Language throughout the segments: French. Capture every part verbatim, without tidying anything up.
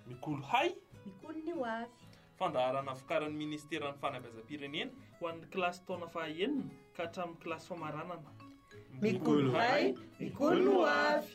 Mikolo hay mikolo ny ho avy fandaharana vokarin'ny ministeran'ny fanabeazam-pirenena ho an'ny kilasy taona fahaenina ka hatramin'ny kilasy famaranana. mikolo hay mikolo ny ho avy.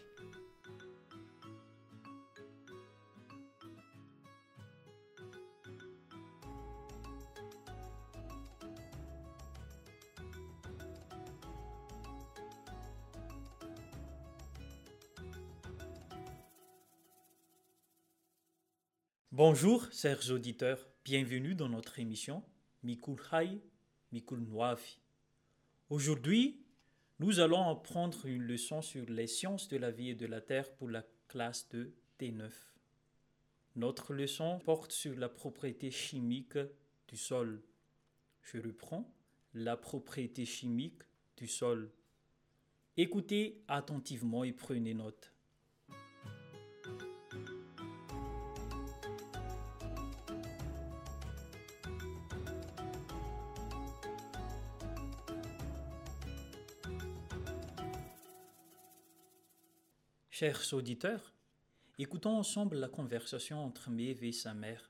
Bonjour, chers auditeurs. Bienvenue dans notre émission Mikul Hay, Mikul Noavi. Aujourd'hui, nous allons apprendre une leçon sur les sciences de la vie et de la terre pour la classe de T neuf. Notre leçon porte sur la propriété chimique du sol. Je reprends, la propriété chimique du sol. Écoutez attentivement et prenez note. Chers auditeurs, écoutons ensemble la conversation entre Maeve et sa mère.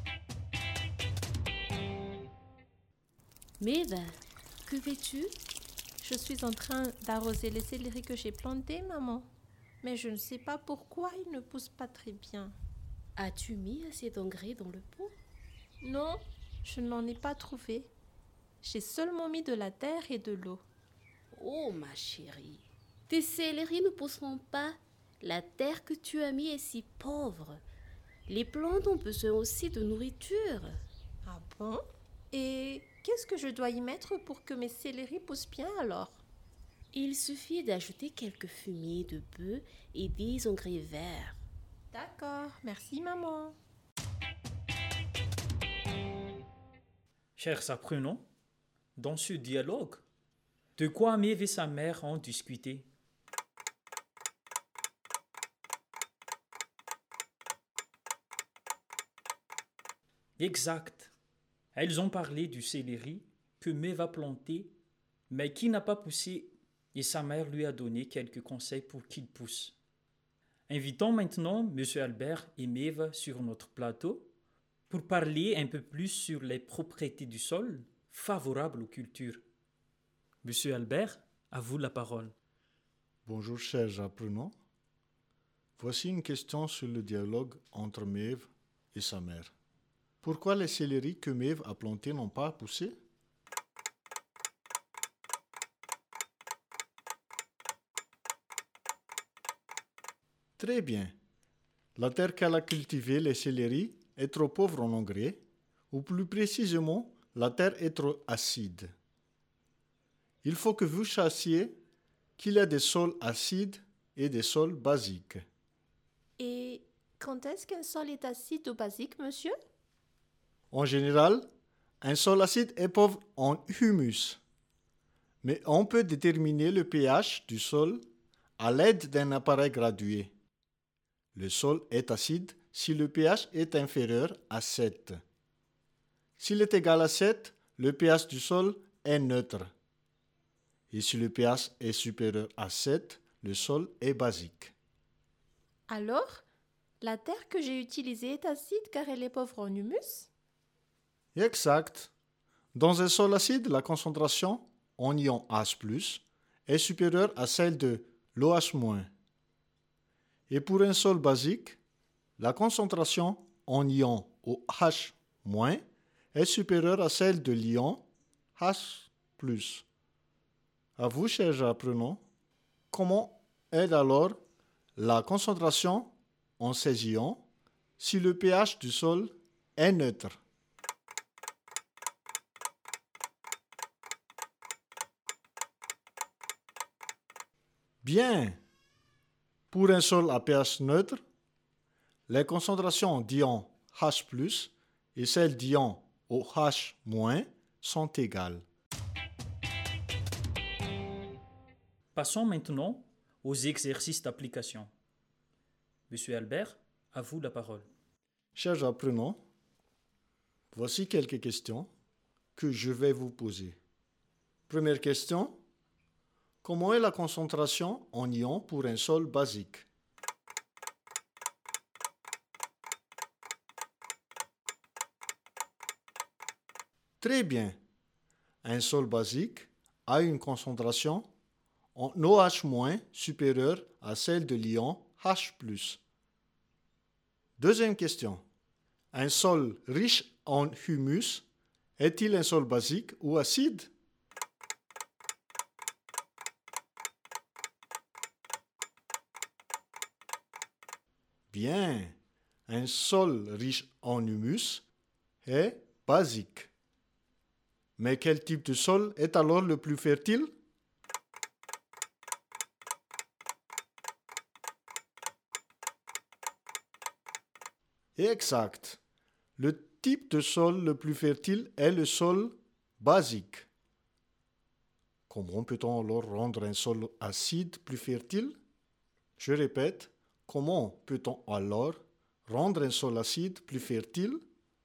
Maeve, que fais-tu? Je suis en train d'arroser les céleris que j'ai plantés, maman. Mais je ne sais pas pourquoi ils ne poussent pas très bien. As-tu mis assez d'engrais dans le pot? Non, je n'en ai pas trouvé. J'ai seulement mis de la terre et de l'eau. Oh ma chérie, tes céleris ne pousseront pas. La terre que tu as mis est si pauvre. Les plantes ont besoin aussi de nourriture. Ah bon? Et qu'est-ce que je dois y mettre pour que mes céleris poussent bien alors? Il suffit d'ajouter quelques fumiers de bœuf et des engrais verts. D'accord, merci maman. Chers apprenants, dans ce dialogue, de quoi Maeve et sa mère ont discuté? Exact. Elles ont parlé du céleri que Maeve a planté, mais qui n'a pas poussé, et sa mère lui a donné quelques conseils pour qu'il pousse. Invitons maintenant M. Albert et Maeve sur notre plateau pour parler un peu plus sur les propriétés du sol favorables aux cultures. M. Albert, à vous la parole. Bonjour chers apprenants. Voici une question sur le dialogue entre Maeve et sa mère. Pourquoi les céleris que Maeve a plantés n'ont pas poussé? Très bien. La terre qu'elle a cultivée, les céleris, est trop pauvre en engrais, ou plus précisément, la terre est trop acide. Il faut que vous sachiez qu'il y a des sols acides et des sols basiques. Et quand est-ce qu'un sol est acide ou basique, monsieur? En général, un sol acide est pauvre en humus, mais on peut déterminer le pH du sol à l'aide d'un appareil gradué. Le sol est acide si le pH est inférieur à sept. S'il est égal à sept, le pH du sol est neutre. Et si le pH est supérieur à sept, le sol est basique. Alors, la terre que j'ai utilisée est acide car elle est pauvre en humus? Exact. Dans un sol acide, la concentration en ion H plus, est supérieure à celle de l'O H-. Et pour un sol basique, la concentration en ion OH- est supérieure à celle de l'ion H plus. À vous, chers apprenants, comment est alors la concentration en ces ions si le pH du sol est neutre? Bien. Pour un sol à pH neutre, les concentrations d'ion H plus et celles d'ion OH- sont égales. Passons maintenant aux exercices d'application. Monsieur Albert, à vous la parole. Chers apprenants, voici quelques questions que je vais vous poser. Première question. Comment est la concentration en ions pour un sol basique? Très bien. Un sol basique a une concentration en OH- supérieure à celle de l'ion H plus. Deuxième question. Un sol riche en humus est-il un sol basique ou acide? Bien. Un sol riche en humus est basique. Mais quel type de sol est alors le plus fertile? Exact. Le type de sol le plus fertile est le sol basique. Comment peut-on alors rendre un sol acide plus fertile? Je répète, comment peut-on alors rendre un sol acide plus fertile?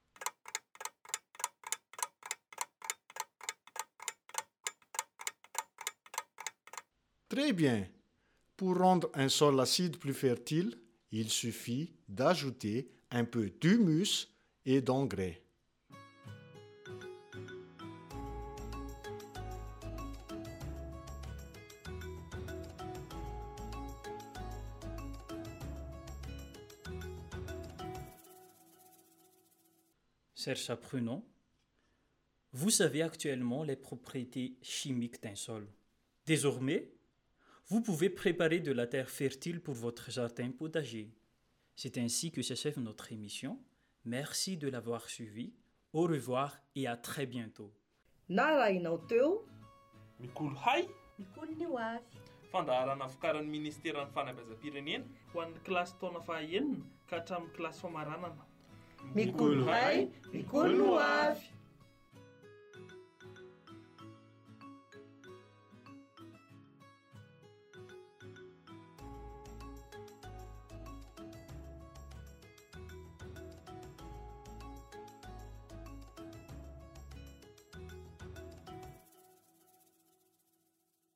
Très bien. Pour rendre un sol acide plus fertile, il suffit d'ajouter un peu d'humus et d'engrais. Chers apprenants, vous savez actuellement les propriétés chimiques d'un sol. Désormais, vous pouvez préparer de la terre fertile pour votre jardin potager. C'est ainsi que s'achève notre émission. Merci de l'avoir suivi. Au revoir et à très bientôt. Narainao teo Mikolo hay Mikolo ny ho avy. fandaharana vokarin'ny ministeran'ny fanabeazam-pirenena ho an'ny kilasy taona fahaenina ka hatramin'ny kilasy famaranana. mikolo hay mikolo no avy.